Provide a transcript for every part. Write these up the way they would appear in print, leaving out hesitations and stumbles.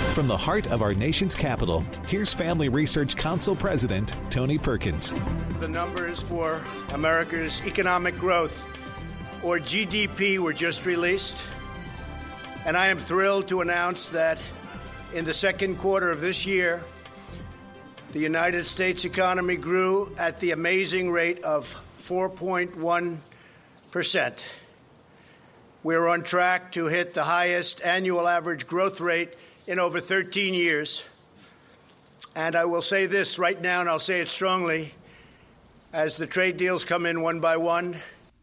From the heart of our nation's capital, here's Family Research Council President Tony Perkins. The numbers for America's economic growth, or GDP, were just released. And I am thrilled to announce that in the second quarter of this year, the United States economy grew at the amazing rate of 4.1%. We're on track to hit the highest annual average growth rate in over 13 years. And I will say this right now, and I'll say it strongly, as the trade deals come in one by one.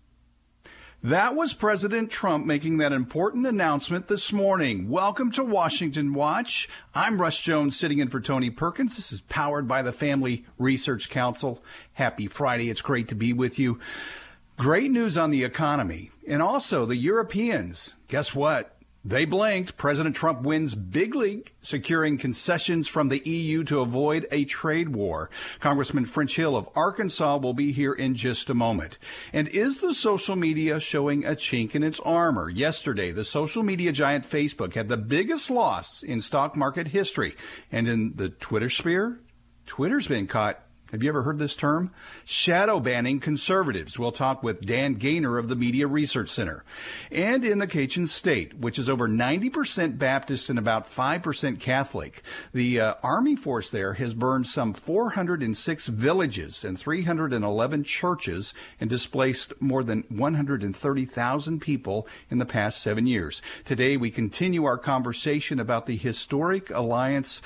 That was President Trump making that important announcement this morning. Welcome to Washington Watch. I'm Russ Jones, sitting in for Tony Perkins. This is powered by the Family Research Council. Happy Friday. It's great to be with you. Great news on the economy. And also the Europeans. Guess what? They blinked. President Trump wins big league, securing concessions from the EU to avoid a trade war. Congressman French Hill of Arkansas will be here in just a moment. And is the social media showing a chink in its armor? Yesterday, the social media giant Facebook had the biggest loss in stock market history. And in the Twitter sphere, Twitter's been caught. Have you ever heard this term? Shadow banning conservatives. We'll talk with Dan Gaynor of the Media Research Center. And in the Cajun State, which is over 90% Baptist and about 5% Catholic, the Army force there has burned some 406 villages and 311 churches and displaced more than 130,000 people in the past 7 years. Today, we continue our conversation about the historic Alliance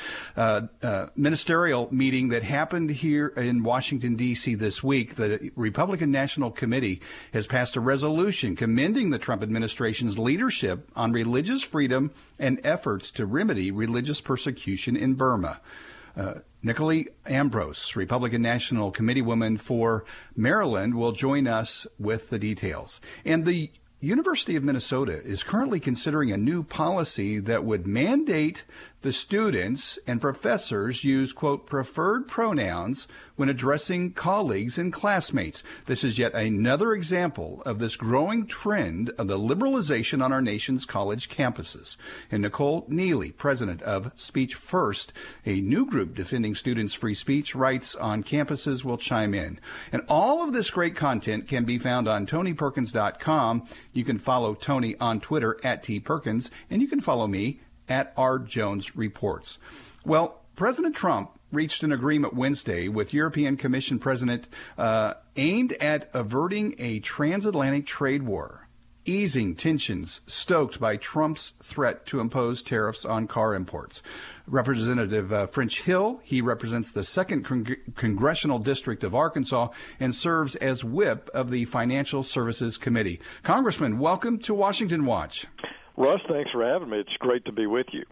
ministerial meeting that happened here in Washington, D.C. this week. The Republican National Committee has passed a resolution commending the Trump administration's leadership on religious freedom and efforts to remedy religious persecution in Burma. Nicolette Ambrose, Republican National Committee woman for Maryland, will join us with the details. And the University of Minnesota is currently considering a new policy that would mandate the students and professors use, quote, preferred pronouns when addressing colleagues and classmates. This is yet another example of this growing trend of the liberalization on our nation's college campuses. And Nicole Neely, president of Speech First, a new group defending students' free speech rights on campuses, will chime in. And all of this great content can be found on TonyPerkins.com. You can follow Tony on Twitter at @TPerkins, and you can follow me at @RJonesReports. Well, President Trump reached an agreement Wednesday with European Commission President aimed at averting a transatlantic trade war, easing tensions stoked by Trump's threat to impose tariffs on car imports. Representative French Hill, he represents the 2nd Congressional District of Arkansas and serves as whip of the Financial Services Committee. Congressman, welcome to Washington Watch. Russ, thanks for having me. It's great to be with you.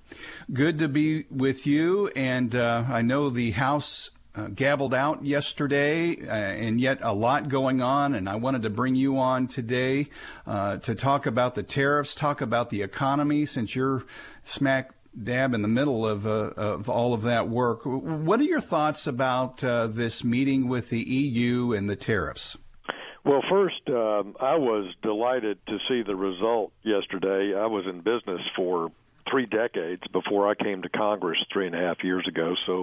Good to be with you. And I know the House gavelled out yesterday, and yet a lot going on. And I wanted to bring you on today to talk about the tariffs, talk about the economy, since you're smack dab in the middle of all of that work. What are your thoughts about this meeting with the EU and the tariffs? Well, first, I was delighted to see the result yesterday. I was in business for 3 decades before I came to Congress 3.5 years ago, so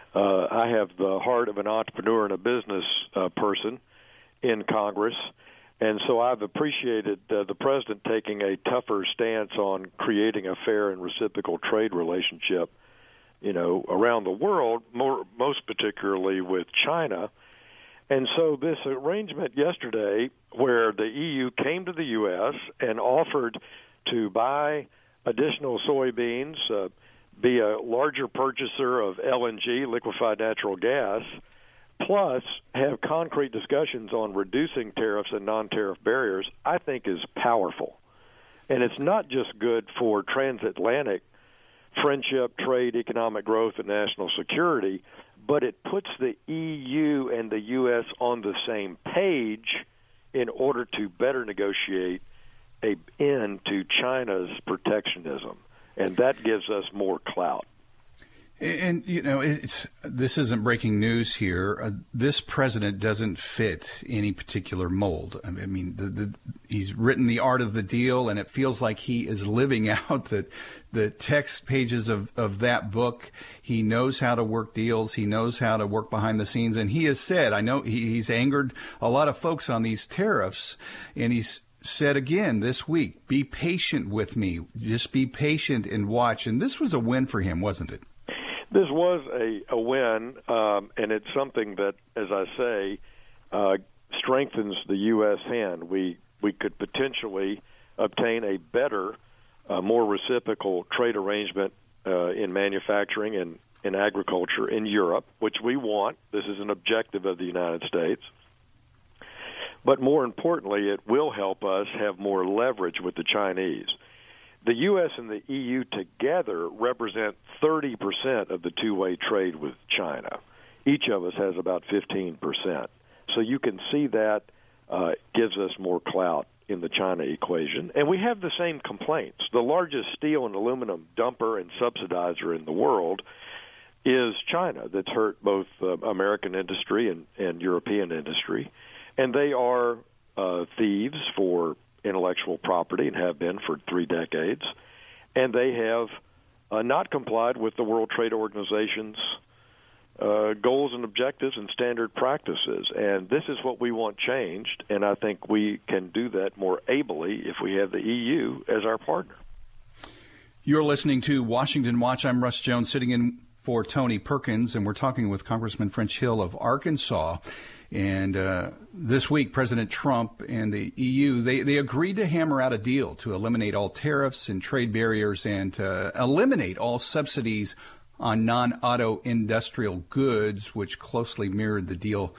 I have the heart of an entrepreneur and a business person in Congress, and so I've appreciated the president taking a tougher stance on creating a fair and reciprocal trade relationship, around the world, most particularly with China. And so this arrangement yesterday where the EU came to the U.S. and offered to buy additional soybeans, be a larger purchaser of LNG, liquefied natural gas, plus have concrete discussions on reducing tariffs and non-tariff barriers, I think is powerful. And it's not just good for transatlantic friendship, trade, economic growth, and national security, but it puts the EU and the U.S. on the same page in order to better negotiate an end to China's protectionism, and that gives us more clout. And, this isn't breaking news here. This president doesn't fit any particular mold. I mean, he's written The Art of the Deal, and it feels like he is living out the text pages of that book. He knows how to work deals. He knows how to work behind the scenes. And he has said, I know he's angered a lot of folks on these tariffs, and he's said again this week, be patient with me. Just be patient and watch. And this was a win for him, wasn't it? This was a win, and it's something that, as I say, strengthens the U.S. hand. We could potentially obtain a better, more reciprocal trade arrangement in manufacturing and in agriculture in Europe, which we want. This is an objective of the United States. But more importantly, it will help us have more leverage with the Chinese. The U.S. and the EU together represent 30% of the two-way trade with China. Each of us has about 15%. So you can see that gives us more clout in the China equation. And we have the same complaints. The largest steel and aluminum dumper and subsidizer in the world is China. That's hurt both American industry and European industry. And they are thieves for intellectual property and have been for 3 decades. And they have not complied with the World Trade Organization's goals and objectives and standard practices. And this is what we want changed, and I think we can do that more ably if we have the EU as our partner. You're listening to Washington Watch. I'm Russ Jones, sitting in for Tony Perkins, and we're talking with Congressman French Hill of Arkansas. And this week, President Trump and the EU, they agreed to hammer out a deal to eliminate all tariffs and trade barriers and to eliminate all subsidies on non-auto industrial goods, which closely mirrored the deal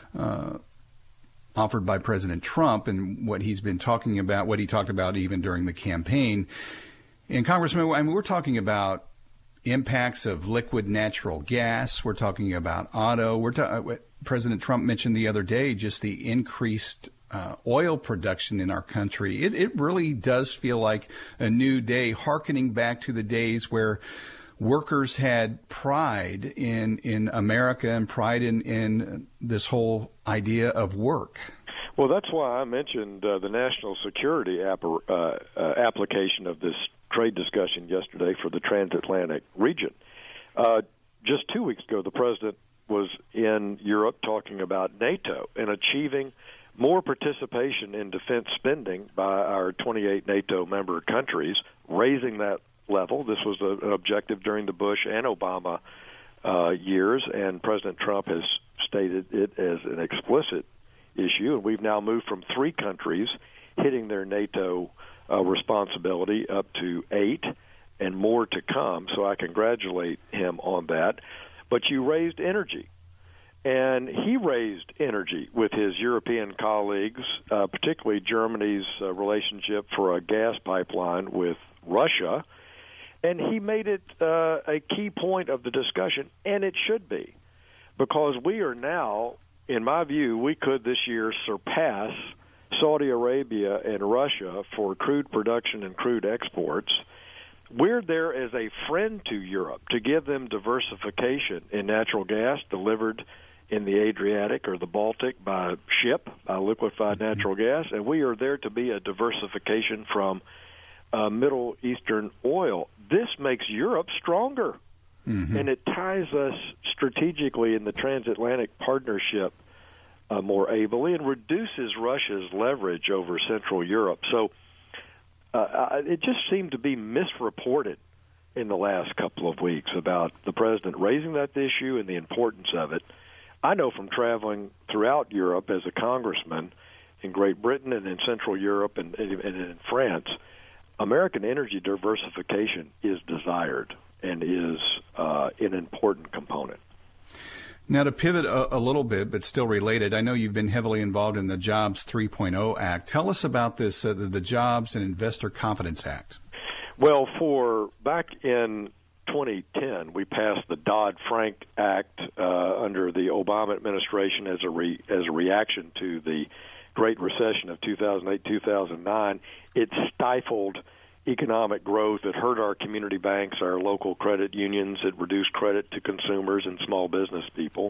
offered by President Trump and what he's been talking about, what he talked about even during the campaign. And Congressman, I mean, we're talking about impacts of liquid natural gas. We're talking about auto. President Trump mentioned the other day just the increased oil production in our country. It really does feel like a new day, hearkening back to the days where workers had pride in America and pride in this whole idea of work. Well, that's why I mentioned the national security application of this trade discussion yesterday for the transatlantic region. Just 2 weeks ago, the president was in Europe talking about NATO and achieving more participation in defense spending by our 28 NATO member countries, raising that level. This was an objective during the Bush and Obama years, and President Trump has stated it as an explicit issue, and we've now moved from 3 countries hitting their NATO responsibility up to 8 and more to come, so I congratulate him on that. But you raised energy, and he raised energy with his European colleagues, particularly Germany's relationship for a gas pipeline with Russia, and he made it a key point of the discussion, and it should be, because we are now, in my view, we could this year surpass Saudi Arabia and Russia for crude production and crude exports. We're there as a friend to Europe to give them diversification in natural gas delivered in the Adriatic or the Baltic by ship, by liquefied natural gas, and we are there to be a diversification from Middle Eastern oil. This makes Europe stronger, and it ties us strategically in the transatlantic partnership more ably and reduces Russia's leverage over Central Europe. So it just seemed to be misreported in the last couple of weeks about the president raising that issue and the importance of it. I know from traveling throughout Europe as a congressman in Great Britain and in Central Europe and in France, American energy diversification is desired and is an important component. Now, to pivot a little bit, but still related, I know you've been heavily involved in the Jobs 3.0 Act. Tell us about this, the Jobs and Investor Confidence Act. Well, back in 2010, we passed the Dodd-Frank Act under the Obama administration as a reaction to the Great Recession of 2008-2009. It stifled economic growth. It hurt our community banks, our local credit unions. It reduced credit to consumers and small business people.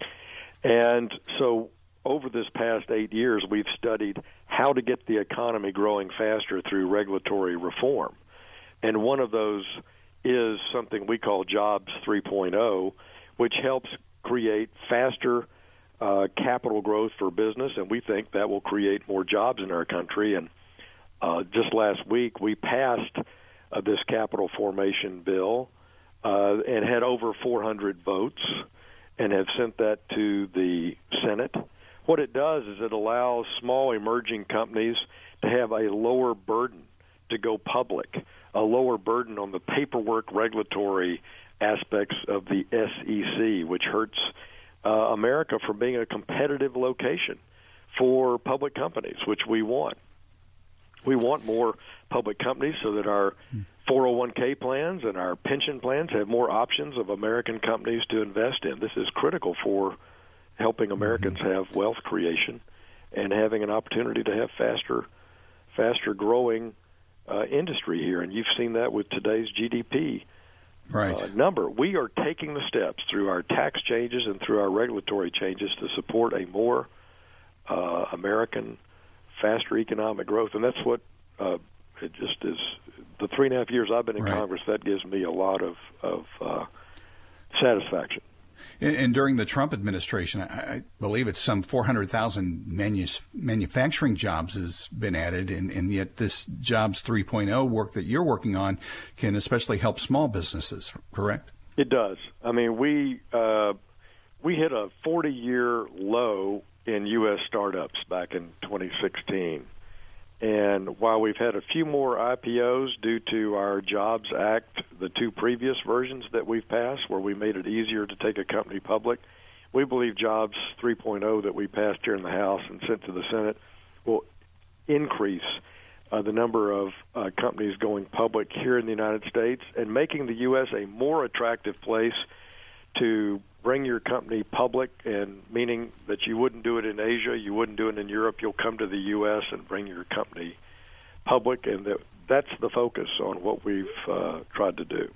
And so over this past 8 years, we've studied how to get the economy growing faster through regulatory reform. And one of those is something we call Jobs 3.0, which helps create faster capital growth for business, and we think that will create more jobs in our country. And just last week, we passed this capital formation bill and had over 400 votes and have sent that to the Senate. What it does is it allows small emerging companies to have a lower burden to go public, a lower burden on the paperwork regulatory aspects of the SEC, which hurts America from being a competitive location for public companies, which we want. We want more public companies so that our 401k plans and our pension plans have more options of American companies to invest in. This is critical for helping Americans have wealth creation and having an opportunity to have faster growing industry here. And you've seen that with today's GDP number. We are taking the steps through our tax changes and through our regulatory changes to support a more American, faster economic growth. And that's what it just is. The 3.5 years I've been in Congress, that gives me a lot of satisfaction. And during the Trump administration, I believe it's some 400,000 manufacturing jobs has been added, and yet this Jobs 3.0 work that you're working on can especially help small businesses, correct? It does. I mean, we hit a 40-year low in U.S. startups back in 2016. And while we've had a few more IPOs due to our Jobs Act, the two previous versions that we've passed where we made it easier to take a company public, we believe Jobs 3.0 that we passed here in the House and sent to the Senate will increase the number of companies going public here in the United States and making the U.S. a more attractive place to bring your company public, and meaning that you wouldn't do it in Asia, you wouldn't do it in Europe, you'll come to the U.S. and bring your company public, and that's the focus on what we've tried to do.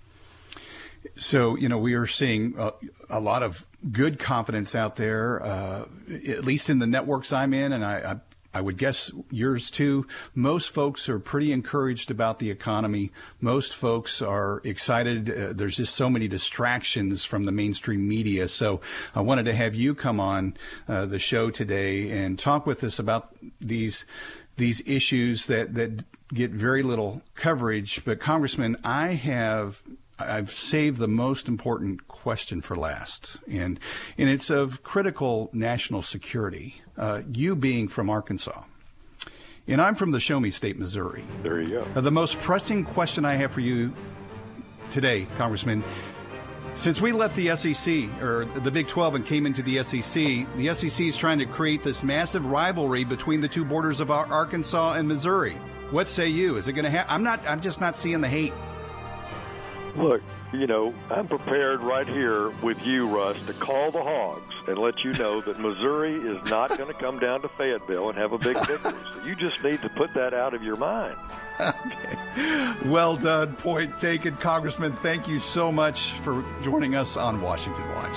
So, we are seeing a lot of good confidence out there, at least in the networks I'm in, and I would guess yours too. Most folks are pretty encouraged about the economy. Most folks are excited. There's just so many distractions from the mainstream media. So I wanted to have you come on the show today and talk with us about these issues that get very little coverage. But Congressman, I've saved the most important question for last, and it's of critical national security, you being from Arkansas. And I'm from the Show Me State, Missouri. There you go. The most pressing question I have for you today, Congressman, since we left the SEC, or the Big 12, and came into the SEC is trying to create this massive rivalry between the two borders of Arkansas and Missouri. What say you? Is it going to happen? I'm just not seeing the hate. Look, I'm prepared right here with you, Russ, to call the Hogs and let you know that Missouri is not going to come down to Fayetteville and have a big victory. So you just need to put that out of your mind. Okay. Well done. Point taken. Congressman, thank you so much for joining us on Washington Watch.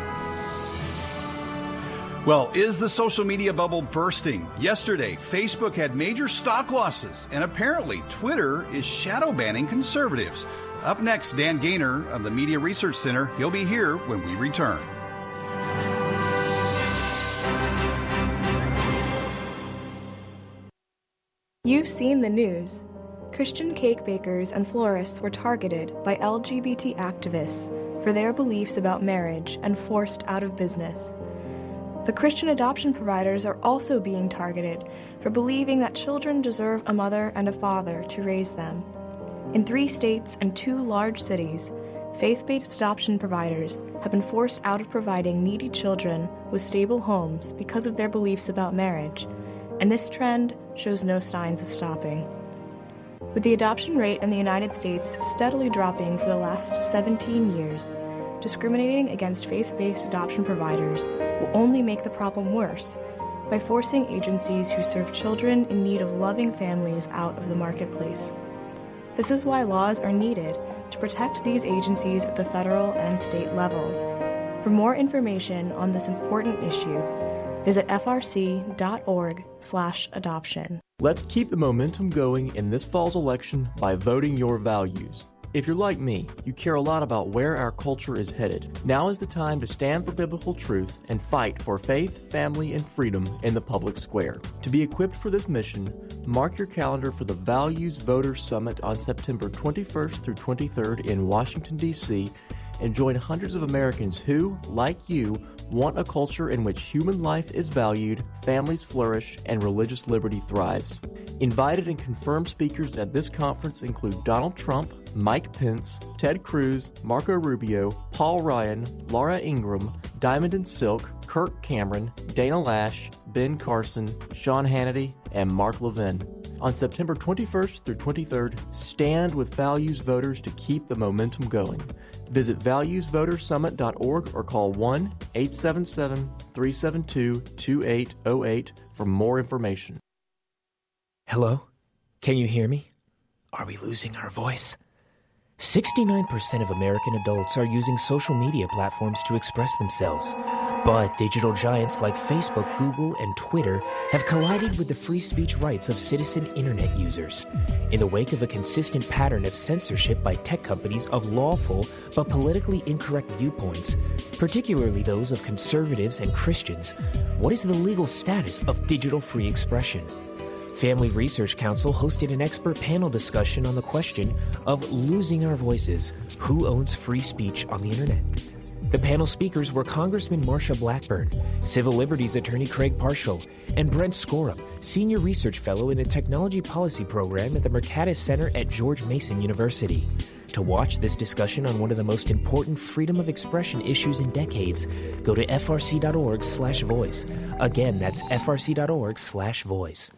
Well, is the social media bubble bursting? Yesterday, Facebook had major stock losses, and apparently Twitter is shadow banning conservatives. Up next, Dan Gaynor of the Media Research Center. He'll be here when we return. You've seen the news. Christian cake bakers and florists were targeted by LGBT activists for their beliefs about marriage and forced out of business. But Christian adoption providers are also being targeted for believing that children deserve a mother and a father to raise them. In 3 states and 2 large cities, faith-based adoption providers have been forced out of providing needy children with stable homes because of their beliefs about marriage, and this trend shows no signs of stopping. With the adoption rate in the United States steadily dropping for the last 17 years, discriminating against faith-based adoption providers will only make the problem worse by forcing agencies who serve children in need of loving families out of the marketplace. This is why laws are needed to protect these agencies at the federal and state level. For more information on this important issue, visit frc.org/adoption. Let's keep the momentum going in this fall's election by voting your values. If you're like me, you care a lot about where our culture is headed. Now is the time to stand for biblical truth and fight for faith, family, and freedom in the public square. To be equipped for this mission, mark your calendar for the Values Voters Summit on September 21st through 23rd in Washington, D.C., and join hundreds of Americans who, like you, want a culture in which human life is valued, families flourish, and religious liberty thrives. Invited and confirmed speakers at this conference include Donald Trump, Mike Pence, Ted Cruz, Marco Rubio, Paul Ryan, Laura Ingraham, Diamond and Silk, Kirk Cameron, Dana Lash, Ben Carson, Sean Hannity, and Mark Levin. On September 21st through 23rd, stand with Values Voters to keep the momentum going. Visit valuesvotersummit.org or call 1-877-372-2808 for more information. Hello? Can you hear me? Are we losing our voice? 69% of American adults are using social media platforms to express themselves. But digital giants like Facebook, Google, and Twitter have collided with the free speech rights of citizen internet users. In the wake of a consistent pattern of censorship by tech companies of lawful but politically incorrect viewpoints, particularly those of conservatives and Christians, what is the legal status of digital free expression? Family Research Council hosted an expert panel discussion on the question of losing our voices. Who owns free speech on the internet? The panel speakers were Congressman Marsha Blackburn, Civil Liberties Attorney Craig Parshall, and Brent Scorum, Senior Research Fellow in the Technology Policy Program at the Mercatus Center at George Mason University. To watch this discussion on one of the most important freedom of expression issues in decades, go to frc.org/voice. Again, that's frc.org/voice.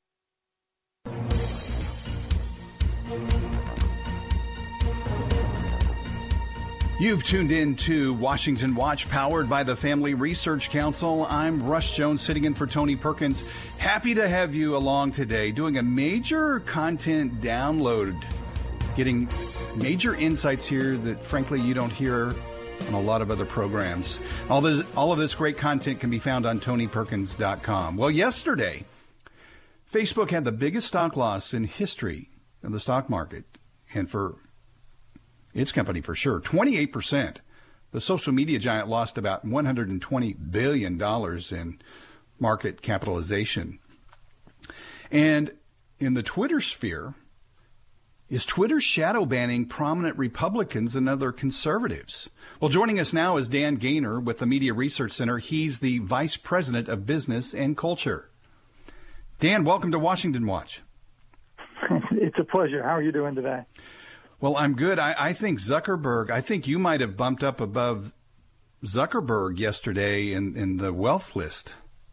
You've tuned in to Washington Watch, powered by the Family Research Council. I'm Russ Jones, sitting in for Tony Perkins. Happy to have you along today, doing a major content download, getting major insights here that, frankly, you don't hear on a lot of other programs. All of this great content can be found on TonyPerkins.com. Well, yesterday, Facebook had the biggest stock loss in history of the stock market, and for its company for sure, 28%. The social media giant lost about $120 billion in market capitalization. And in the Twitter sphere, is Twitter shadow banning prominent Republicans and other conservatives? Well, joining us now is Dan Gaynor with the Media Research Center. He's the Vice President of Business and Culture. Dan, welcome to Washington Watch. It's a pleasure. How are you doing today? Well, I'm good. I think Zuckerberg, I think you might have bumped up above Zuckerberg yesterday in the wealth list.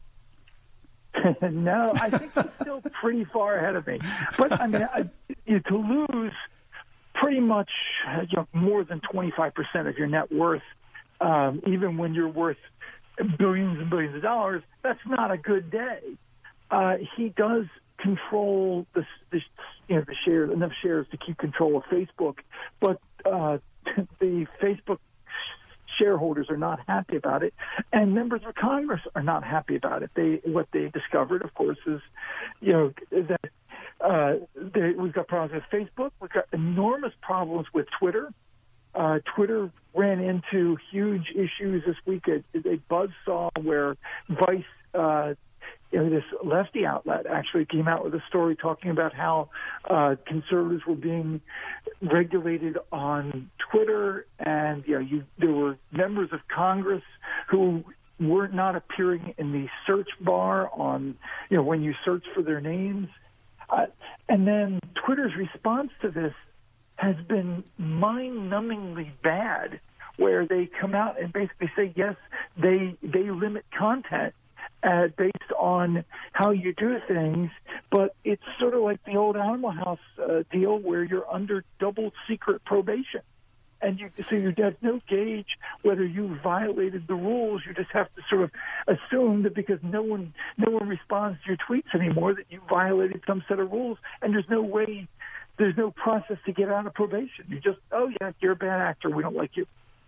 No, I think he's still pretty far ahead of me. But, I mean, to lose pretty much more than 25% of your net worth, even when you're worth billions and billions of dollars, that's not a good day. He does control the shares, enough shares to keep control of Facebook, but the Facebook shareholders are not happy about it, and members of Congress are not happy about it. What they discovered, of course, is that we've got problems with Facebook. We've got enormous problems with Twitter. Twitter ran into huge issues this week at a buzzsaw where Vice. This lefty outlet actually came out with a story talking about how conservatives were being regulated on Twitter, and there were members of Congress who were not appearing in the search bar on when you search for their names, and then Twitter's response to this has been mind-numbingly bad, where they come out and basically say yes, they limit content based on how you do things, but it's sort of like the old Animal House deal where you're under double secret probation. And so you have no gauge whether you violated the rules. You just have to sort of assume that because no one responds to your tweets anymore, that you violated some set of rules. And there's no process to get out of probation. You just, oh yeah, you're a bad actor. We don't like you.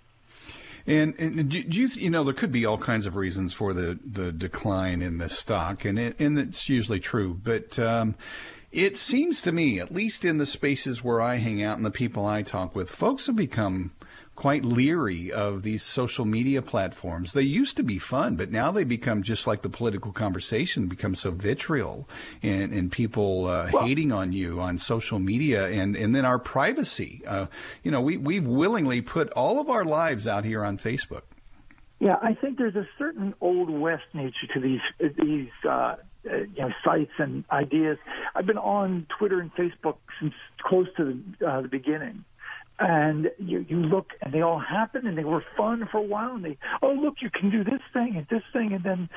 And do you know, there could be all kinds of reasons for the decline in the stock, and it's usually true. But it seems to me, at least in the spaces where I hang out and the people I talk with, folks have become quite leery of these social media platforms. They used to be fun, but now they become just like the political conversation, become so vitriol and people hating on you on social media and then our privacy. We've willingly put all of our lives out here on Facebook. Yeah, I think there's a certain Old West nature to these sites and ideas. I've been on Twitter and Facebook since close to the beginning. And you look, and they all happen, and they were fun for a while. And look, you can do this thing and this thing, and then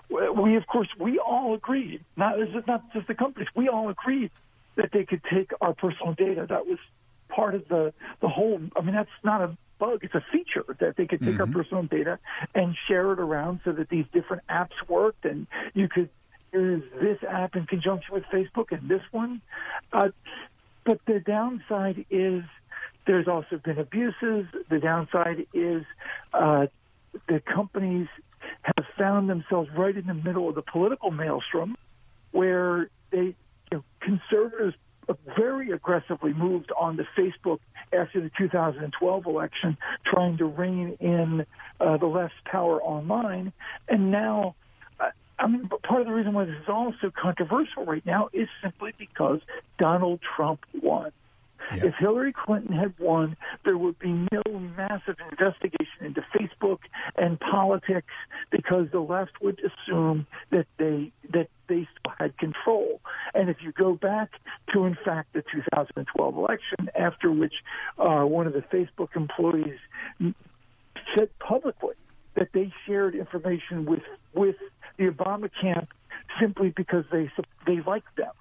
we all agreed. This is not just the companies. We all agreed that they could take our personal data. That was part of the whole. I mean, that's not a bug; it's a feature that they could take our personal data and share it around so that these different apps worked, and you could use this app in conjunction with Facebook and this one. But the downside is. There's also been abuses. The downside is the companies have found themselves right in the middle of the political maelstrom where conservatives very aggressively moved onto Facebook after the 2012 election, trying to rein in the left's power online. And now, part of the reason why this is all so controversial right now is simply because Donald Trump won. Yeah. If Hillary Clinton had won, there would be no massive investigation into Facebook and politics because the left would assume that they still had control. And if you go back to, in fact, the 2012 election, after which one of the Facebook employees said publicly that they shared information with the Obama camp simply because they liked them.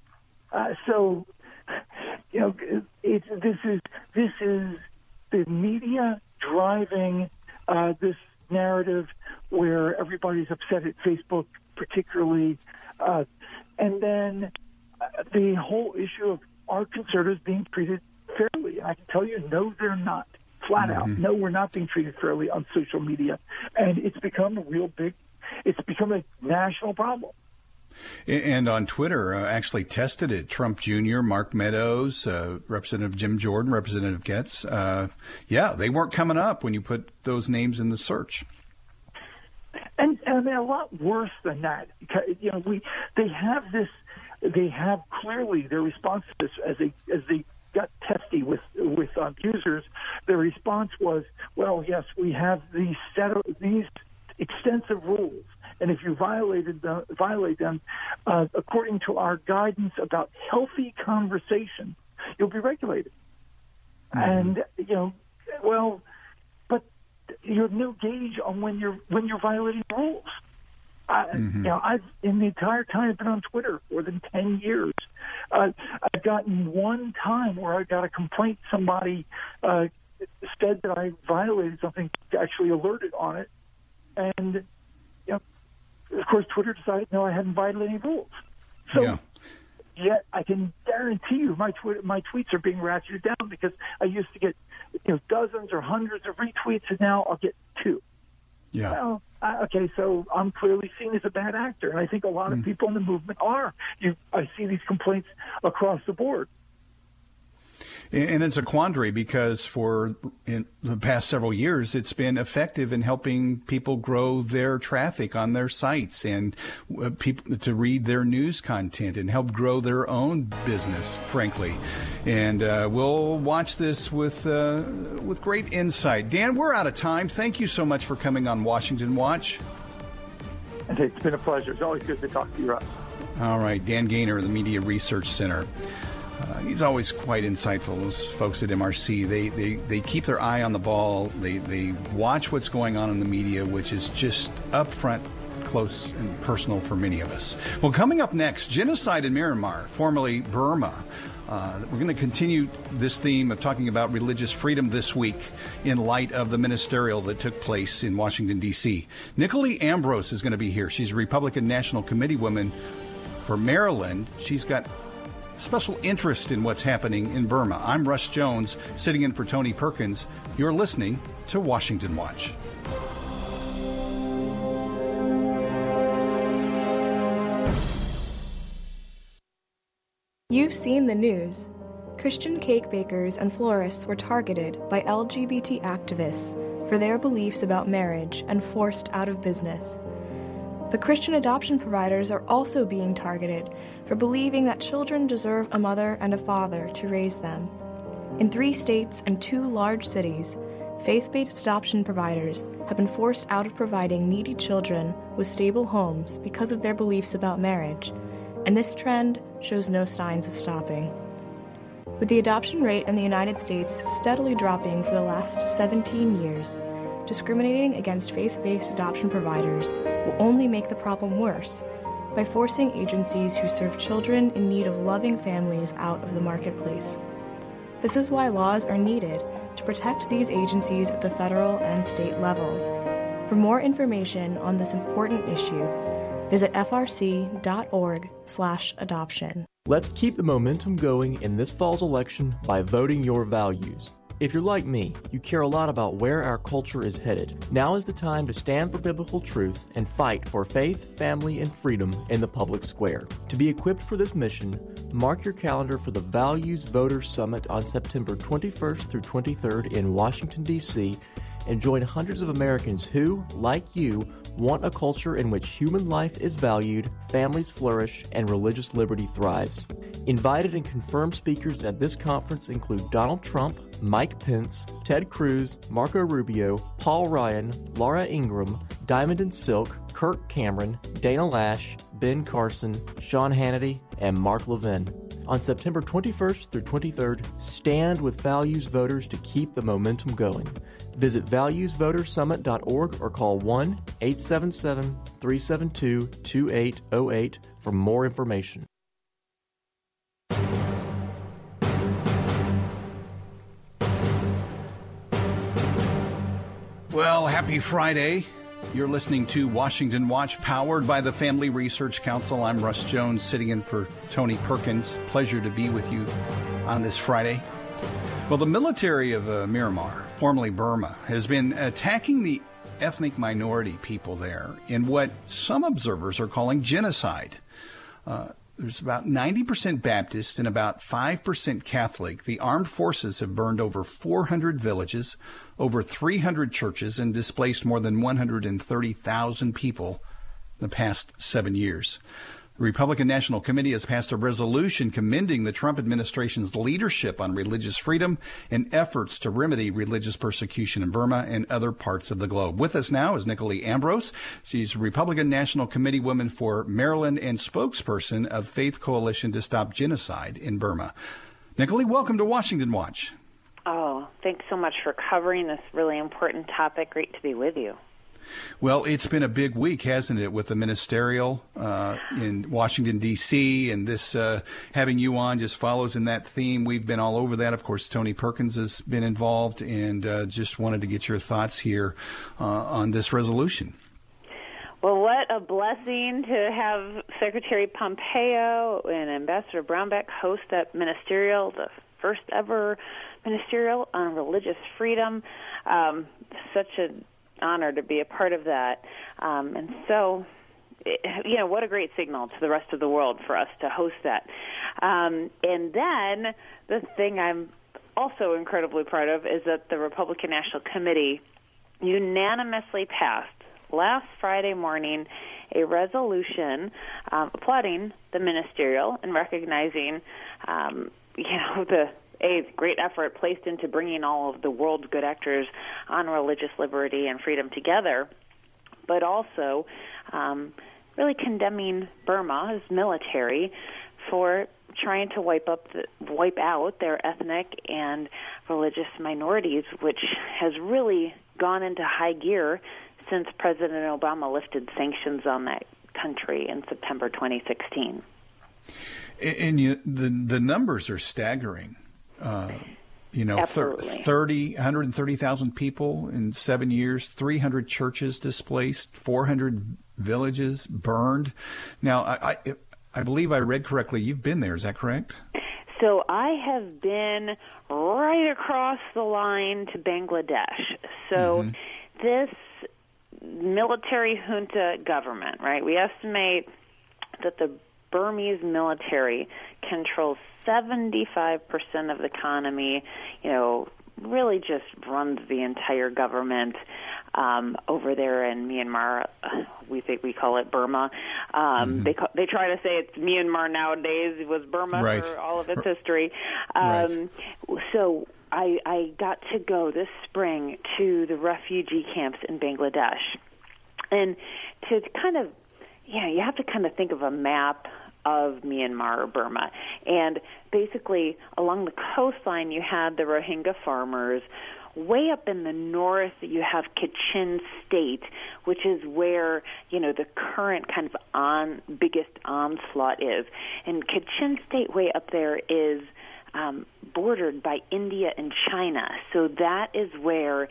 This is the media driving this narrative where everybody's upset at Facebook, particularly, and then the whole issue of are conservatives being treated fairly? And I can tell you, no, they're not. Flat out, no, we're not being treated fairly on social media, and it's become a national problem. And on Twitter, actually tested it. Trump Jr., Mark Meadows, Representative Jim Jordan, Representative Getz. They weren't coming up when you put those names in the search. And they're a lot worse than that. They have clearly their response to this as they got testy with users. Their response was, well, yes, we have these extensive rules. And if you violate them, according to our guidance about healthy conversation, you'll be regulated. And but you have no gauge on when you're violating rules. I've in the entire time I've been on Twitter, more than 10 years, I've gotten one time where I got a complaint. Somebody said that I violated something, actually alerted on it, and of course, Twitter decided, no, I hadn't violated any rules. So, yet I can guarantee you my tweets are being ratcheted down because I used to get dozens or hundreds of retweets, and now I'll get 2. Yeah. Well, okay, so I'm clearly seen as a bad actor, and I think a lot of people in the movement are. I see these complaints across the board. And it's a quandary because in the past several years, it's been effective in helping people grow their traffic on their sites and people to read their news content and help grow their own business, frankly. And we'll watch this with great insight. Dan, we're out of time. Thank you so much for coming on Washington Watch. It's been a pleasure. It's always good to talk to you, Russ. All right. Dan Gaynor of the Media Research Center. He's always quite insightful. Those folks at MRC, they keep their eye on the ball. They watch what's going on in the media, which is just up front, close, and personal for many of us. Well, coming up next, genocide in Myanmar, formerly Burma. We're going to continue this theme of talking about religious freedom this week in light of the ministerial that took place in Washington, D.C. Nicolai Ambrose is going to be here. She's a Republican National Committee woman for Maryland. She's got special interest in what's happening in Burma. I'm Russ Jones, sitting in for Tony Perkins. You're listening to Washington Watch. You've seen the news. Christian cake bakers and florists were targeted by LGBT activists for their beliefs about marriage and forced out of business. But Christian adoption providers are also being targeted for believing that children deserve a mother and a father to raise them. In 3 states and 2 large cities, faith-based adoption providers have been forced out of providing needy children with stable homes because of their beliefs about marriage, and this trend shows no signs of stopping. With the adoption rate in the United States steadily dropping for the last 17 years, discriminating against faith-based adoption providers will only make the problem worse by forcing agencies who serve children in need of loving families out of the marketplace. This is why laws are needed to protect these agencies at the federal and state level. For more information on this important issue, visit frc.org/adoption. Let's keep the momentum going in this fall's election by voting your values. If you're like me, you care a lot about where our culture is headed. Now is the time to stand for biblical truth and fight for faith, family, and freedom in the public square. To be equipped for this mission, mark your calendar for the Values Voters Summit on September 21st through 23rd in Washington, D.C., and join hundreds of Americans who, like you, want a culture in which human life is valued, families flourish, and religious liberty thrives. Invited and confirmed speakers at this conference include Donald Trump, Mike Pence, Ted Cruz, Marco Rubio, Paul Ryan, Laura Ingraham, Diamond and Silk, Kirk Cameron, Dana Lash, Ben Carson, Sean Hannity, and Mark Levin. On September 21st through 23rd, stand with Values Voters to keep the momentum going. Visit valuesvotersummit.org or call 1-877-372-2808 for more information. Well, happy Friday. You're listening to Washington Watch, powered by the Family Research Council. I'm Russ Jones, sitting in for Tony Perkins. Pleasure to be with you on this Friday. Well, the military of Myanmar, formerly Burma, has been attacking the ethnic minority people there in what some observers are calling genocide. There's about 90% Baptist and about 5% Catholic. The armed forces have burned over 400 villages, over 300 churches, and displaced more than 130,000 people in the past 7 years. The Republican National Committee has passed a resolution commending the Trump administration's leadership on religious freedom and efforts to remedy religious persecution in Burma and other parts of the globe. With us now is Nicolai Ambrose. She's Republican National Committee woman for Maryland and spokesperson of Faith Coalition to Stop Genocide in Burma. Nicolai, welcome to Washington Watch. Oh, thanks so much for covering this really important topic. Great to be with you. Well, it's been a big week, hasn't it, with the ministerial in Washington, D.C., and this having you on just follows in that theme. We've been all over that. Of course, Tony Perkins has been involved, and just wanted to get your thoughts here on this resolution. Well, what a blessing to have Secretary Pompeo and Ambassador Brownback host that ministerial, the first ever ministerial on religious freedom. Such an honor to be a part of that. And so, what a great signal to the rest of the world for us to host that. And then the thing I'm also incredibly proud of is that the Republican National Committee unanimously passed last Friday morning a resolution applauding the ministerial and recognizing, the great effort placed into bringing all of the world's good actors on religious liberty and freedom together, but also really condemning Burma's military for trying to wipe out their ethnic and religious minorities, which has really gone into high gear since President Obama lifted sanctions on that country in September 2016. And the numbers are staggering. 130,000 people in 7 years, 300 churches displaced, 400 villages burned. Now, I believe I read correctly. You've been there. Is that correct? So I have been right across the line to Bangladesh. So this military junta government, right? We estimate that the Burmese military controls 75% of the economy, really just runs the entire government over there in Myanmar. We call it Burma. They try to say it's Myanmar nowadays. It was Burma for all of its history. So I got to go this spring to the refugee camps in Bangladesh. And to kind of, you have to kind of think of a map of Myanmar or Burma. And basically, along the coastline, you had the Rohingya farmers. Way up in the north, you have Kachin State, which is where, the current kind of biggest onslaught is. And Kachin State way up there is bordered by India and China. So that is where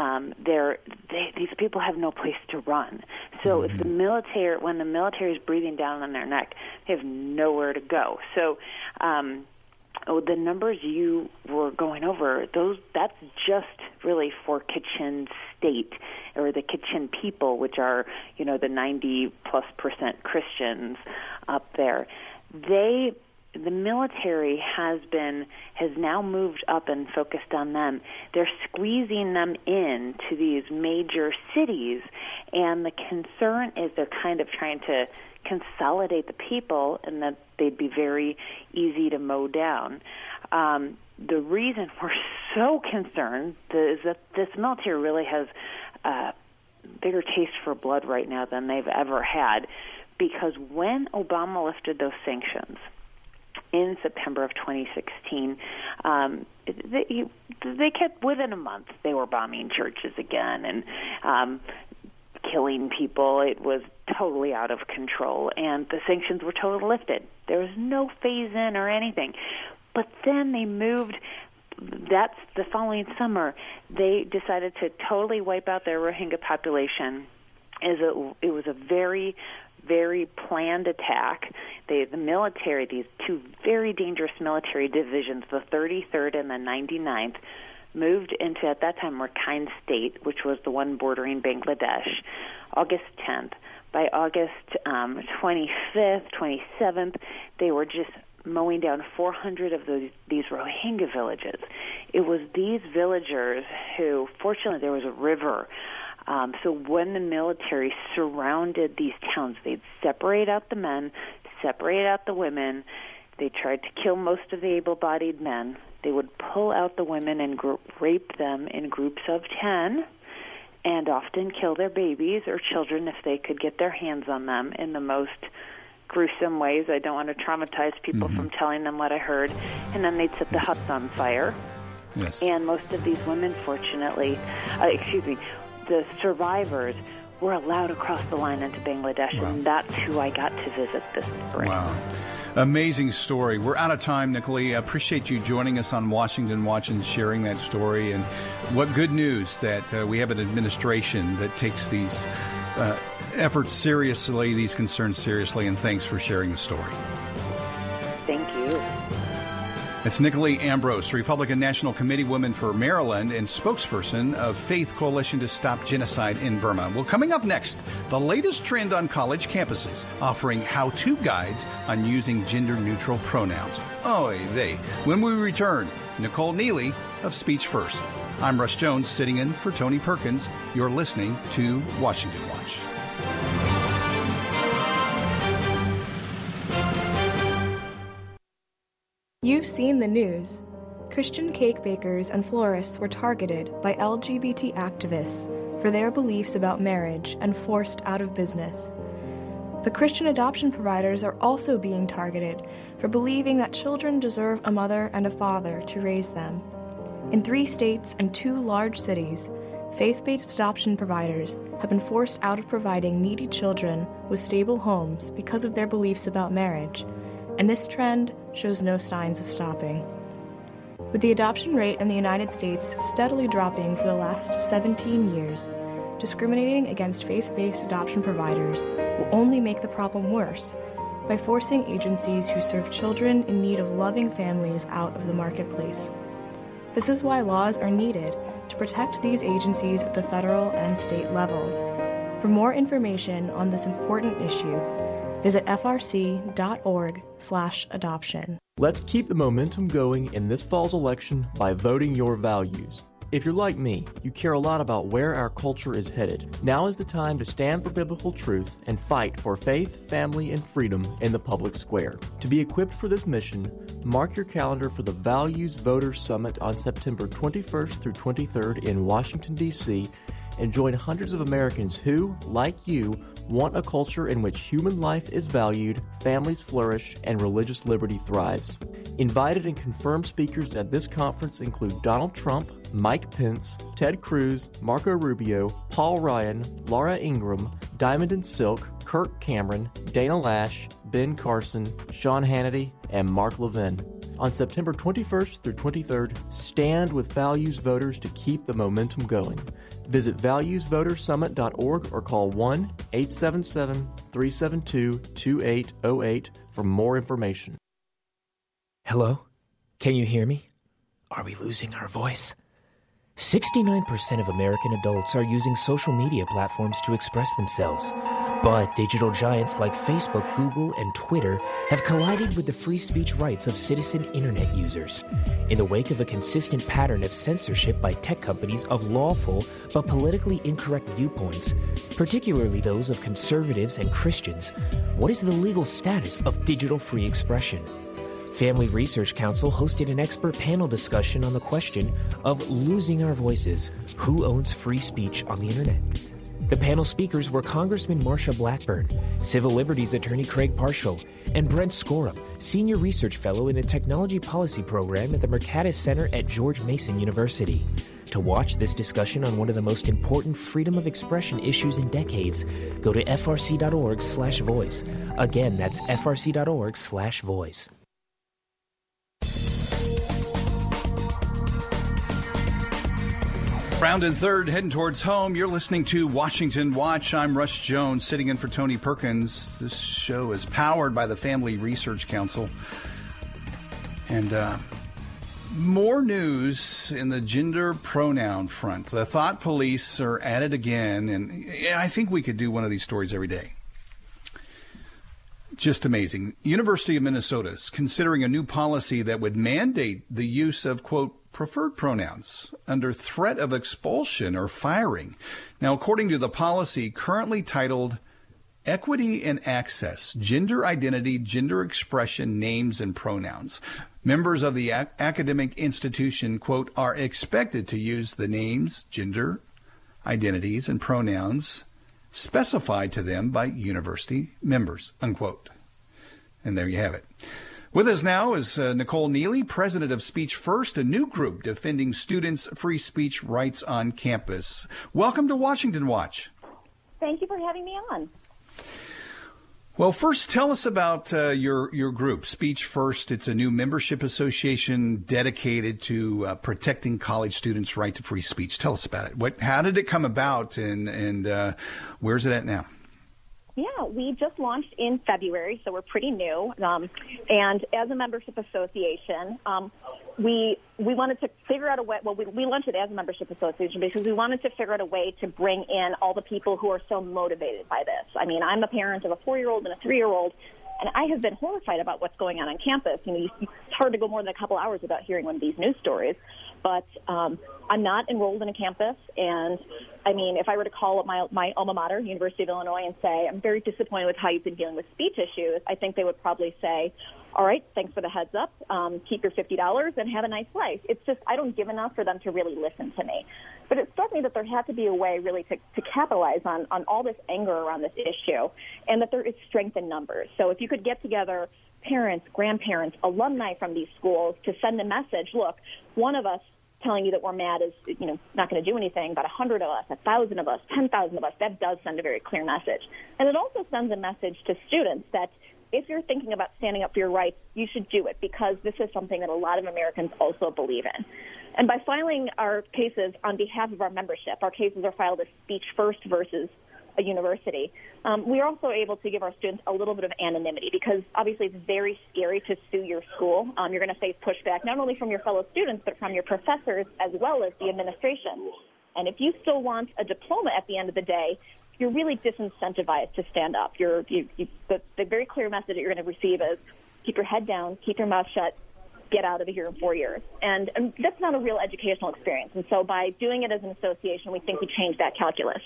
these people have no place to run. So if when the military is breathing down on their neck, they have nowhere to go. So the numbers you were going over, that's just really for Kachin State or the Kachin people, which are, the 90+% Christians up there. The military has now moved up and focused on them. They're squeezing them into these major cities, and the concern is they're kind of trying to consolidate the people and that they'd be very easy to mow down. The reason we're so concerned is that this military really has a bigger taste for blood right now than they've ever had, because when Obama lifted those sanctions in September of 2016, they kept, within a month, they were bombing churches again and killing people. It was totally out of control, and the sanctions were totally lifted. There was no phase-in or anything. But then they moved, that's the following summer, they decided to totally wipe out their Rohingya population. It was a very, very planned attack. The military, these two very dangerous military divisions, the 33rd and the 99th, moved into, at that time, Rakhine State, which was the one bordering Bangladesh, August 10th. By August 25th, 27th, they were just mowing down 400 of these Rohingya villages. It was these villagers who, fortunately, there was a river. So when the military surrounded these towns, they'd separate out the men, separate out the women. They tried to kill most of the able-bodied men. They would pull out the women and rape them in groups of 10 and often kill their babies or children if they could get their hands on them in the most gruesome ways. I don't want to traumatize people from telling them what I heard. And then they'd set the huts on fire. Yes. And most of these women, fortunately, the survivors were allowed across the line into Bangladesh, and that's who I got to visit this spring. Wow. Amazing story. We're out of time, Nicolee. I appreciate you joining us on Washington Watch and sharing that story. And what good news that we have an administration that takes these efforts seriously, these concerns seriously, and thanks for sharing the story. Thank you. It's Nicolee Ambrose, Republican National Committee woman for Maryland and spokesperson of Faith Coalition to Stop Genocide in Burma. Well, coming up next, the latest trend on college campuses, offering how-to guides on using gender-neutral pronouns. Oy vey. When we return, Nicole Neely of Speech First. I'm Russ Jones, sitting in for Tony Perkins. You're listening to Washington Watch. You've seen the news. Christian cake bakers and florists were targeted by LGBT activists for their beliefs about marriage and forced out of business. The Christian adoption providers are also being targeted for believing that children deserve a mother and a father to raise them. In 3 states and 2 large cities, faith-based adoption providers have been forced out of providing needy children with stable homes because of their beliefs about marriage. and this trend shows no signs of stopping. With the adoption rate in the United States steadily dropping for the last 17 years, discriminating against faith-based adoption providers will only make the problem worse by forcing agencies who serve children in need of loving families out of the marketplace. This is why laws are needed to protect these agencies at the federal and state level. For more information on this important issue, visit frc.org/adoption. Let's keep the momentum going in this fall's election by voting your values. If you're like me, you care a lot about where our culture is headed. Now is the time to stand for biblical truth and fight for faith, family, and freedom in the public square. To be equipped for this mission, mark your calendar for the Values Voters Summit on September 21st through 23rd in Washington, D.C., and join hundreds of Americans who, like you, want a culture in which human life is valued, families flourish, and religious liberty thrives. Invited and confirmed speakers at this conference include Donald Trump, Mike Pence, Ted Cruz, Marco Rubio, Paul Ryan, Laura Ingraham, Diamond and Silk, Kirk Cameron, Dana Lash, Ben Carson, Sean Hannity, and Mark Levin. On September 21st through 23rd, stand with Values Voters to keep the momentum going. Visit valuesvotersummit.org or call 1-877-372-2808 for more information. Hello? Can you hear me? Are we losing our voice? 69% of American adults are using social media platforms to express themselves. But digital giants like Facebook, Google, and Twitter have collided with the free speech rights of citizen internet users. In the wake of a consistent pattern of censorship by tech companies of lawful but politically incorrect viewpoints, particularly those of conservatives and Christians, what is the legal status of digital free expression? Family Research Council hosted an expert panel discussion on the question of losing our voices. Who owns free speech on the internet? The panel speakers were Congressman Marsha Blackburn, Civil Liberties Attorney Craig Parshall, and Brent Scorum, Senior Research Fellow in the Technology Policy Program at the Mercatus Center at George Mason University. To watch this discussion on one of the most important freedom of expression issues in decades, go to frc.org/voice. Again, that's frc.org/voice. Round and third, heading towards home. You're listening to Washington Watch. I'm Russ Jones, sitting in for Tony Perkins. This show is powered by the Family Research Council. And more news in the gender pronoun front. The thought police are at it again, and I think we could do one of these stories every day. Just amazing. University of Minnesota is considering a new policy that would mandate the use of, quote, preferred pronouns under threat of expulsion or firing. Now, according to the policy currently titled Equity and Access, Gender Identity, Gender Expression, Names, and Pronouns, members of the academic institution, quote, are expected to use the names, gender, identities, and pronouns specified to them by university members, unquote. And there you have it. With us now is Nicole Neely, president of Speech First, a new group defending students' free speech rights on campus. Welcome to Washington Watch. Thank you for having me on. Well, first, tell us about your group, Speech First. It's a new membership association dedicated to protecting college students' right to free speech. Tell us about it. How did it come about, and where's it at now? Yeah, we just launched in February, so we're pretty new. And as a membership association, we wanted to figure out a way. Well, we launched it as a membership association because we wanted to figure out a way to bring in all the people who are so motivated by this. I mean, I'm a parent of a 4-year-old and a 3-year-old, and I have been horrified about what's going on campus. You know, it's hard to go more than a couple hours without hearing one of these news stories. But I'm not enrolled in a campus, and I mean, if I were to call up my alma mater, University of Illinois, and say, I'm very disappointed with how you've been dealing with speech issues, I think they would probably say, all right, thanks for the heads up, keep your $50 and have a nice life. It's just, I don't give enough for them to really listen to me. But it struck me that there had to be a way really to capitalize on all this anger around this issue, and that there is strength in numbers. So if you could get together parents, grandparents, alumni from these schools to send a message, look, one of us telling you that we're mad is, not going to do anything, but 100 of us, 1,000 of us, 10,000 of us, that does send a very clear message. And it also sends a message to students that if you're thinking about standing up for your rights, you should do it, because this is something that a lot of Americans also believe in. And by filing our cases on behalf of our membership, our cases are filed as speech first versus a university, we are also able to give our students a little bit of anonymity, because obviously it's very scary to sue your school. You're going to face pushback not only from your fellow students, but from your professors as well as the administration. And if you still want a diploma at the end of the day, you're really disincentivized to stand up. The very clear message that you're going to receive is keep your head down, keep your mouth shut, get out of here in 4 years. And that's not a real educational experience. And so by doing it as an association, we think we change that calculus.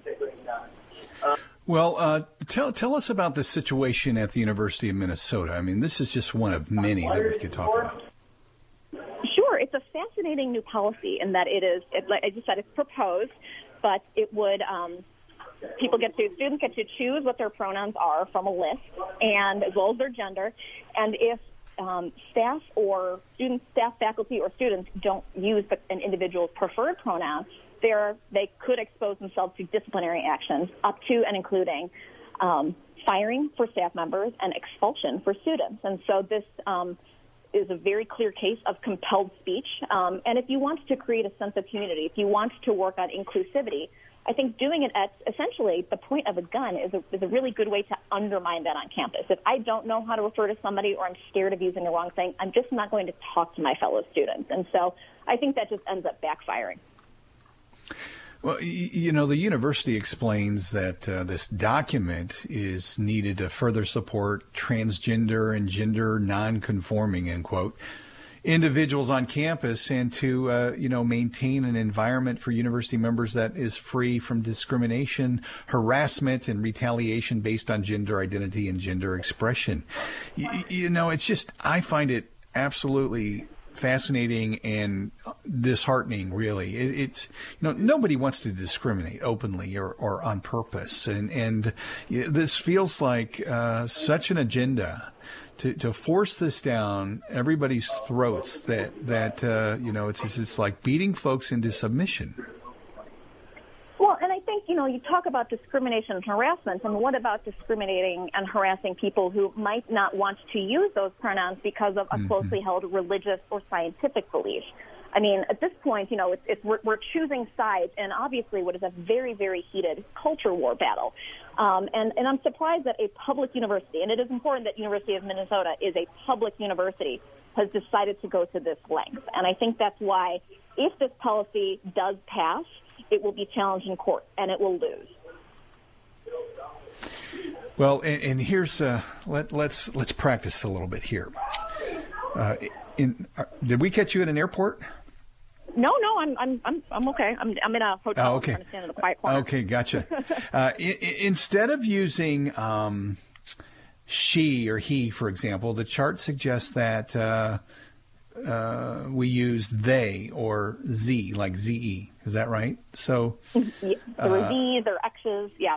Well, tell us about the situation at the University of Minnesota. I mean, this is just one of many that we could talk about. Sure. It's a fascinating new policy in that like I just said, it's proposed, but it would students get to choose what their pronouns are from a list, and as well as their gender. And if staff, faculty, or students don't use an individual's preferred pronoun, they could expose themselves to disciplinary actions up to and including firing for staff members and expulsion for students. And so this is a very clear case of compelled speech. And if you want to create a sense of community, if you want to work on inclusivity, I think doing it at essentially the point of a gun is a really good way to undermine that on campus. If I don't know how to refer to somebody, or I'm scared of using the wrong thing, I'm just not going to talk to my fellow students. And so I think that just ends up backfiring. Well, the university explains that this document is needed to further support transgender and gender nonconforming, end quote, individuals on campus, and to, maintain an environment for university members that is free from discrimination, harassment, and retaliation based on gender identity and gender expression. It's just, I find it absolutely fascinating and disheartening, really. It's nobody wants to discriminate openly or on purpose, and this feels like such an agenda to force this down everybody's throats that it's like beating folks into submission. Well, and I think, you talk about discrimination and harassment, and what about discriminating and harassing people who might not want to use those pronouns because of a closely held religious or scientific belief? I mean, at this point, we're choosing sides, and obviously what is a very, very heated culture war battle. And I'm surprised that a public university, and it is important that University of Minnesota is a public university, has decided to go to this length. And I think that's why, if this policy does pass, it will be challenged in court, and it will lose. Well, and here's let's practice a little bit here. Did we catch you at an airport? No, I'm okay. I'm in a hotel. Oh, okay. I'm trying to stand in the quiet corner. Okay, gotcha. Instead of using she or he, for example, the chart suggests that we use they or Z, like ZE. Is that right? So there were Z's or X's, yeah.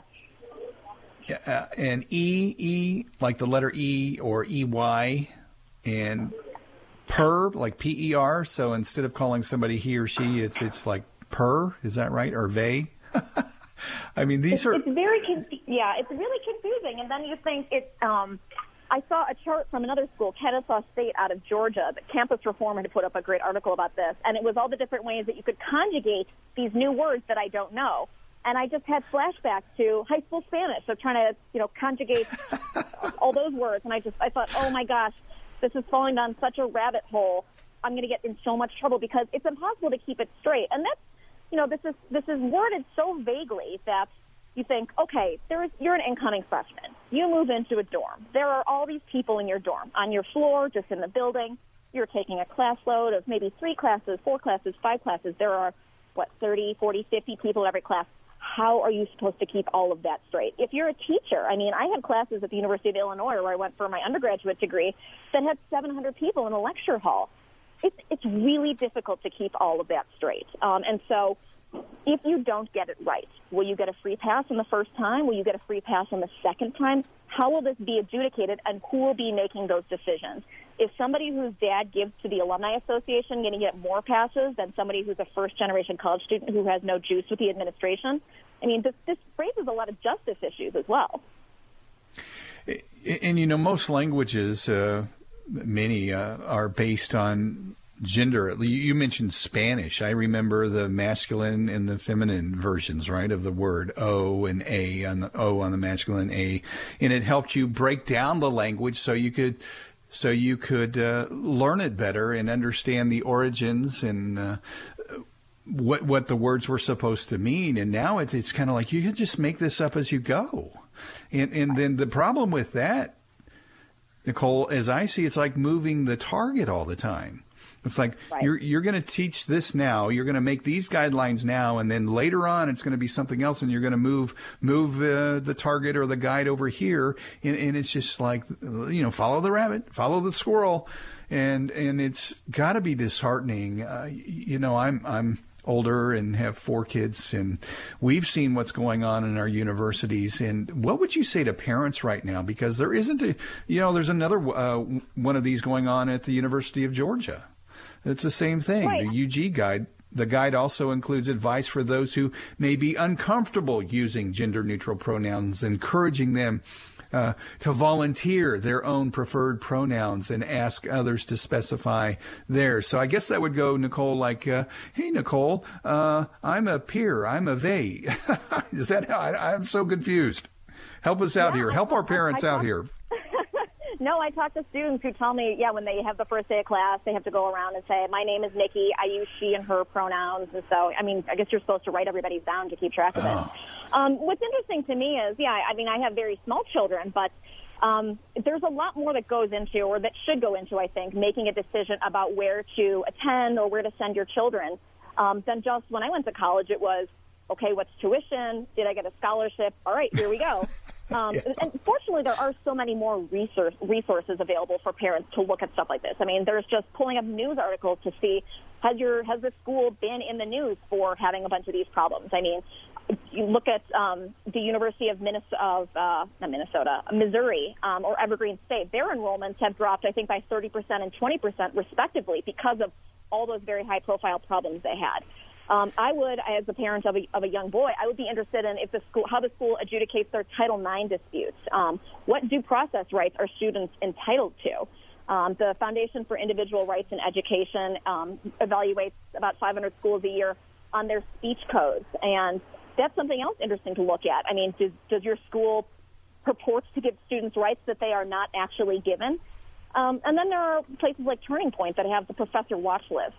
And E, like the letter E, or EY, and per, like PER. So instead of calling somebody he or she, it's like per. Is that right? Or they? I mean, it's really confusing. And then you think I saw a chart from another school, Kennesaw State out of Georgia. The Campus Reformer had put up a great article about this, and it was all the different ways that you could conjugate these new words that I don't know. And I just had flashbacks to high school Spanish. So trying to, conjugate all those words. And I thought, oh my gosh, this is falling down such a rabbit hole. I'm going to get in so much trouble because it's impossible to keep it straight. And that's, this is worded so vaguely that you think, okay, you're an incoming freshman. You move into a dorm. There are all these people in your dorm. On your floor, just in the building, you're taking a class load of maybe 3 classes, 4 classes, 5 classes. There are, 30, 40, 50 people in every class. How are you supposed to keep all of that straight? If you're a teacher, I had classes at the University of Illinois where I went for my undergraduate degree that had 700 people in a lecture hall. It's really difficult to keep all of that straight. And so if you don't get it right, will you get a free pass on the first time? Will you get a free pass on the second time? How will this be adjudicated, and who will be making those decisions? Is somebody whose dad gives to the Alumni Association going to get more passes than somebody who's a first-generation college student who has no juice with the administration? This raises a lot of justice issues as well. And, you know, most languages, many are based on gender. You mentioned Spanish. I remember the masculine and the feminine versions, right, of the word O and A, on the O on the masculine, A. And it helped you break down the language so you could learn it better and understand the origins and what the words were supposed to mean. And now it's kind of like you can just make this up as you go. And then the problem with that, Nicole, as I see, it's like moving the target all the time. It's like you're going to teach this now, you're going to make these guidelines now, and then later on it's going to be something else, and you're going to move the target or the guide over here, and it's just like, you know, follow the rabbit, follow the squirrel, and it's got to be disheartening. You know, I'm older and have 4 kids, and we've seen what's going on in our universities. And what would you say to parents right now? Because there isn't there's another one of these going on at the University of Georgia. It's the same thing. Right. The UG guide. The guide also includes advice for those who may be uncomfortable using gender-neutral pronouns, encouraging them to volunteer their own preferred pronouns and ask others to specify theirs. So I guess that would go, Nicole, like, hey, Nicole, I'm a peer. I'm a they. Is that how? I'm so confused. Help us out here. Help our parents out here. No, I talk to students who tell me, when they have the first day of class, they have to go around and say, my name is Nikki. I use she and her pronouns. And so, I mean, I guess you're supposed to write everybody's down to keep track of it. What's interesting to me is, I have very small children, but there's a lot more that goes into, or that should go into, I think, making a decision about where to attend or where to send your children than just when I went to college. It was, okay, what's tuition? Did I get a scholarship? All right, here we go. And fortunately, there are so many more resources available for parents to look at stuff like this. I mean, there's just pulling up news articles to see, has the school been in the news for having a bunch of these problems? I mean, you look at the University of Missouri, or Evergreen State. Their enrollments have dropped, I think, by 30% and 20% respectively because of all those very high-profile problems they had. I would, as a parent of a young boy, I would be interested in how the school adjudicates their Title IX disputes. What due process rights are students entitled to? The Foundation for Individual Rights in Education evaluates about 500 schools a year on their speech codes, and that's something else interesting to look at. I mean, does your school purports to give students rights that they are not actually given? And then there are places like Turning Point that have the professor watch list.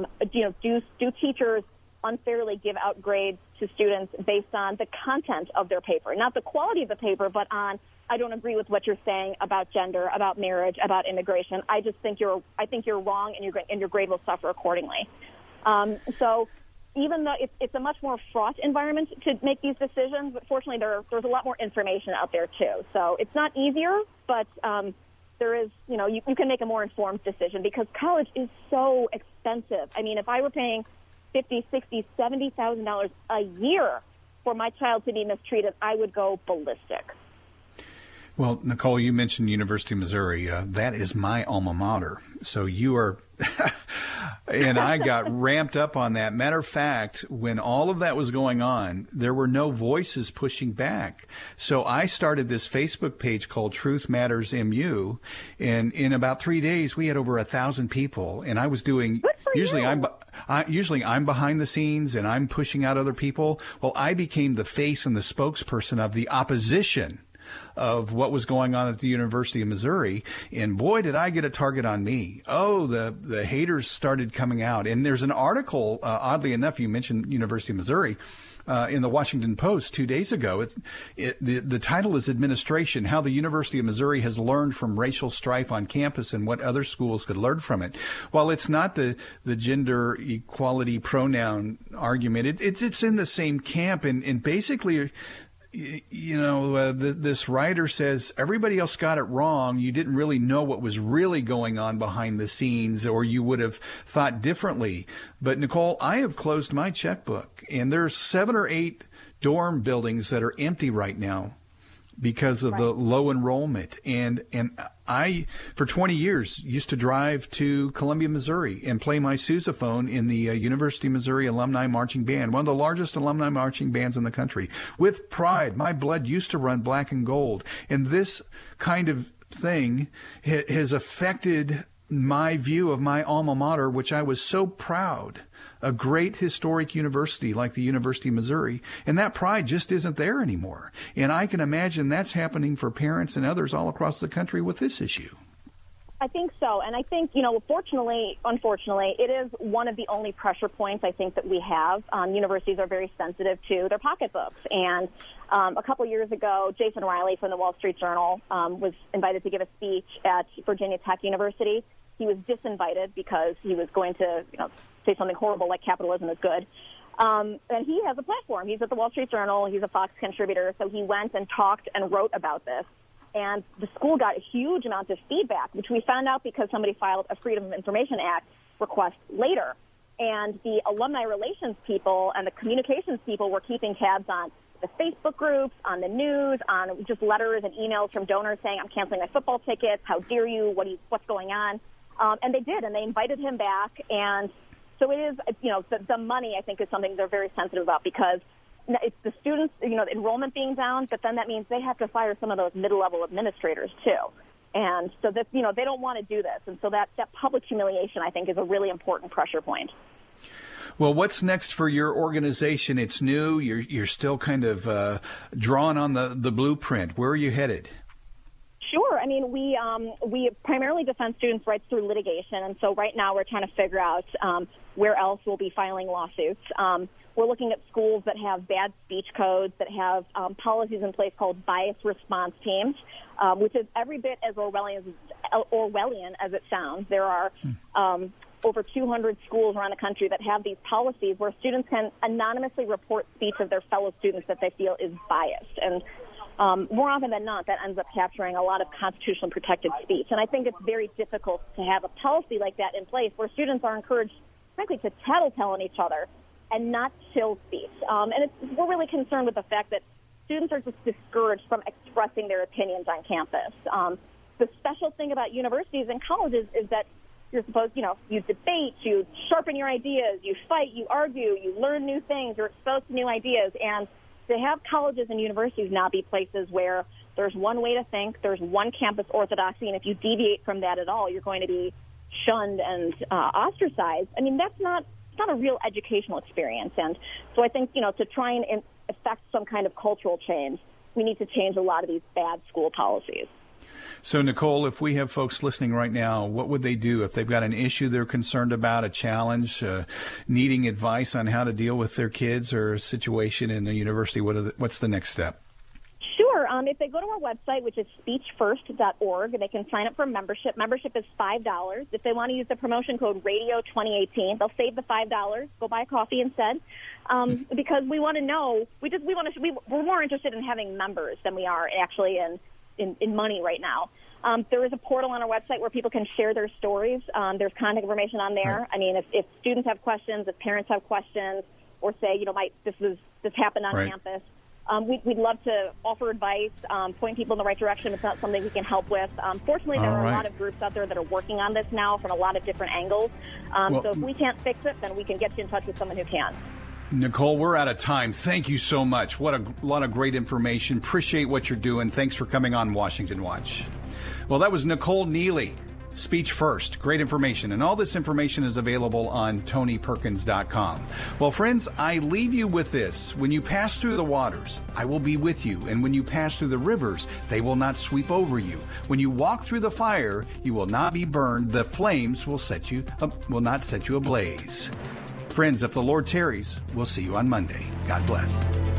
Do teachers unfairly give out grades to students based on the content of their paper, not the quality of the paper, but on, I don't agree with what you're saying about gender, about marriage, about immigration. I think you're wrong, and your grade will suffer accordingly. So even though it's a much more fraught environment to make these decisions, but fortunately there's a lot more information out there too. So it's not easier, but there is, you can make a more informed decision because college is so expensive. I mean, if I were paying $50,000, $60,000, $70,000 a year for my child to be mistreated, I would go ballistic. Well, Nicole, you mentioned University of Missouri. That is my alma mater. So you are, and I got ramped up on that. Matter of fact, when all of that was going on, there were no voices pushing back. So I started this Facebook page called Truth Matters MU, and in about 3 days, we had over 1,000 people. And I was doing, usually I'm behind the scenes and I'm pushing out other people. Well, I became the face and the spokesperson of the opposition of what was going on at the University of Missouri. And boy, did I get a target on me. Oh, the haters started coming out. And there's an article, oddly enough, you mentioned University of Missouri, in the Washington Post 2 days ago. The title is Administration, How the University of Missouri Has Learned from Racial Strife on Campus and What Other Schools Could Learn from It. While it's not the gender equality pronoun argument, it's in the same camp. And basically, this writer says everybody else got it wrong. You didn't really know what was really going on behind the scenes, or you would have thought differently. But Nicole, I have closed my checkbook, and there's 7 or 8 dorm buildings that are empty right now because of the low enrollment. And I, for 20 years, used to drive to Columbia, Missouri and play my sousaphone in the University of Missouri Alumni Marching Band, one of the largest alumni marching bands in the country. With pride, my blood used to run black and gold. And this kind of thing has affected my view of my alma mater, which I was so proud, a great historic university like the University of Missouri, and that pride just isn't there anymore. And I can imagine that's happening for parents and others all across the country with this issue. I think so. And I think, unfortunately, it is one of the only pressure points I think that we have. Universities are very sensitive to their pocketbooks. And a couple years ago, Jason Riley from the Wall Street Journal was invited to give a speech at Virginia Tech University. He was disinvited because he was going to, say something horrible like capitalism is good. And he has a platform. He's at the Wall Street Journal. He's a Fox contributor. So he went and talked and wrote about this. And the school got a huge amount of feedback, which we found out because somebody filed a Freedom of Information Act request later. And the alumni relations people and the communications people were keeping tabs on the Facebook groups, on the news, on just letters and emails from donors saying, I'm canceling my football tickets. How dare you? What's going on? And they did, and they invited him back. And so it is, the money, I think, is something they're very sensitive about because it's the students, the enrollment being down, but then that means they have to fire some of those middle-level administrators, too. And so that, they don't want to do this. And so that public humiliation, I think, is a really important pressure point. Well, what's next for your organization? It's new. You're still kind of drawing on the blueprint. Where are you headed? Sure. I mean, we primarily defend students' rights through litigation, and so right now we're trying to figure out where else we'll be filing lawsuits. We're looking at schools that have bad speech codes, that have policies in place called bias response teams, which is every bit as Orwellian as it sounds. There are over 200 schools around the country that have these policies where students can anonymously report speech of their fellow students that they feel is biased. And more often than not, that ends up capturing a lot of constitutionally protected speech. And I think it's very difficult to have a policy like that in place where students are encouraged, frankly, to tattletale on each other and not chill speech. And we're really concerned with the fact that students are just discouraged from expressing their opinions on campus. The special thing about universities and colleges is that you're supposed, you debate, you sharpen your ideas, you fight, you argue, you learn new things, you're exposed to new ideas. And to have colleges and universities now be places where there's one way to think, there's one campus orthodoxy, and if you deviate from that at all, you're going to be shunned and ostracized. I mean, it's not a real educational experience. And so I think, to try and affect some kind of cultural change, we need to change a lot of these bad school policies. So, Nicole, if we have folks listening right now, what would they do if they've got an issue they're concerned about, a challenge, needing advice on how to deal with their kids or a situation in the university? What's the next step? Sure. If they go to our website, which is speechfirst.org, they can sign up for membership. Membership is $5. If they want to use the promotion code Radio2018, they'll save the $5. Go buy a coffee instead. Because we want to know, we're more interested in having members than we are actually in money right now. There is a portal on our website where people can share their stories. There's contact information on there. Right. I mean, if students have questions, if parents have questions, or say, this happened on campus, we'd love to offer advice, point people in the right direction if it's not something we can help with. Fortunately, there are a lot of groups out there that are working on this now from a lot of different angles. So if we can't fix it, then we can get you in touch with someone who can. Nicole, we're out of time. Thank you so much. What a lot of great information. Appreciate what you're doing. Thanks for coming on Washington Watch. Well, that was Nicole Neely, Speech First. Great information. And all this information is available on TonyPerkins.com. Well, friends, I leave you with this. When you pass through the waters, I will be with you. And when you pass through the rivers, they will not sweep over you. When you walk through the fire, you will not be burned. The flames will not set you ablaze. Friends, if the Lord tarries, we'll see you on Monday. God bless.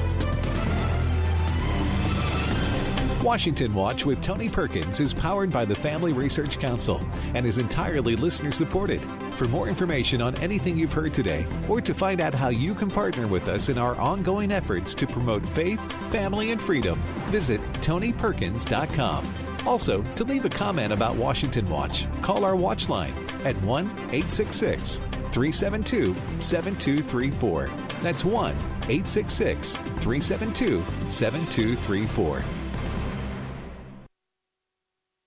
Washington Watch with Tony Perkins is powered by the Family Research Council and is entirely listener-supported. For more information on anything you've heard today, or to find out how you can partner with us in our ongoing efforts to promote faith, family, and freedom, visit TonyPerkins.com. Also, to leave a comment about Washington Watch, call our watch line at 1-866-372-7234. That's 1-866-372-7234.